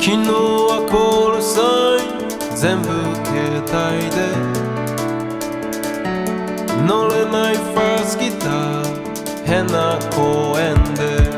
昨日はコールサイン全部携帯で乗れないファーストギター変な公園で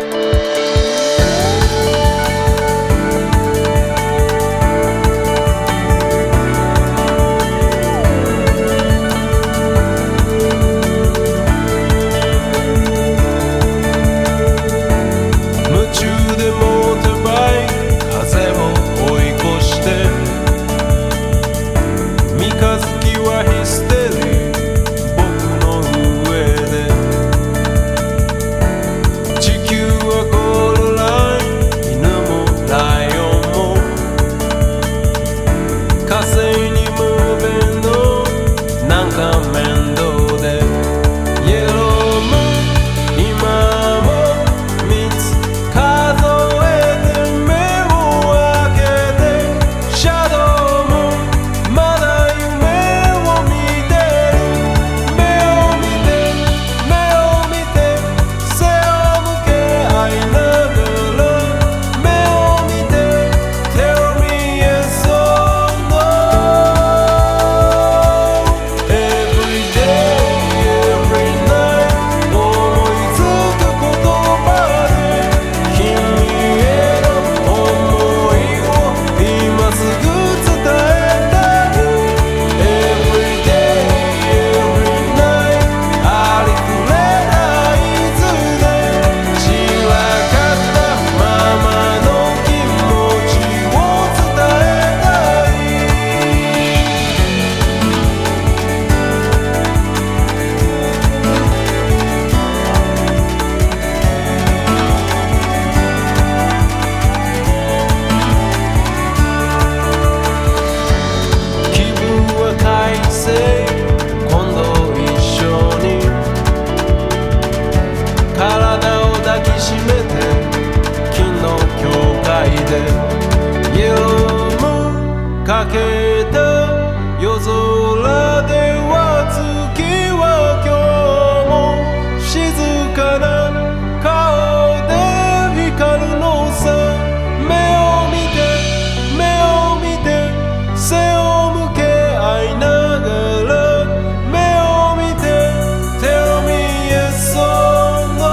かけた夜空では月は今日も静かな顔で光るのさ目を見て背を向け合いながら目を見て Tell me yes or no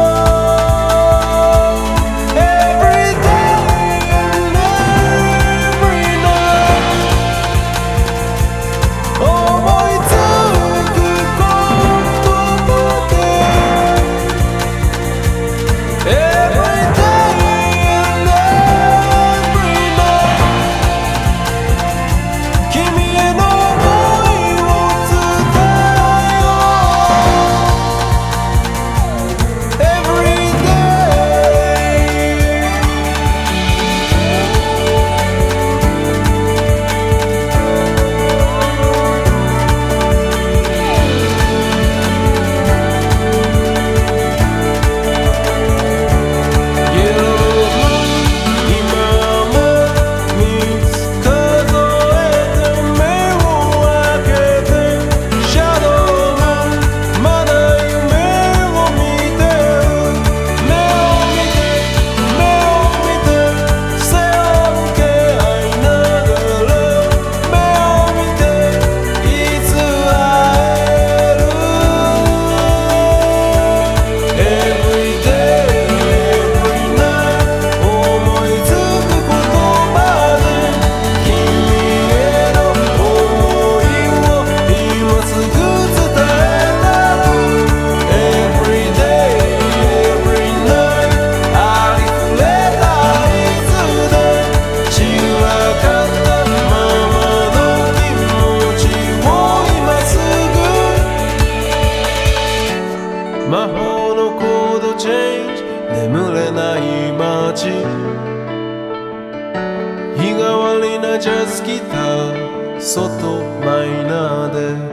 Every day and every night 思いつくことで Every day and every night 君への想いを伝えよう Every day 今も3つ数えて目を開けてシャドウもまだ夢を見てる目を見て背を向け合いながら目を見ていつ会える Every day every night 思いつく言葉で君への想いを今すぐ伝えたい Every day every night ありふれたいつで散らかったままの気持ちを今すぐ魔法のコードチェンジ眠れない街日替わりなジャズギター外マイナーで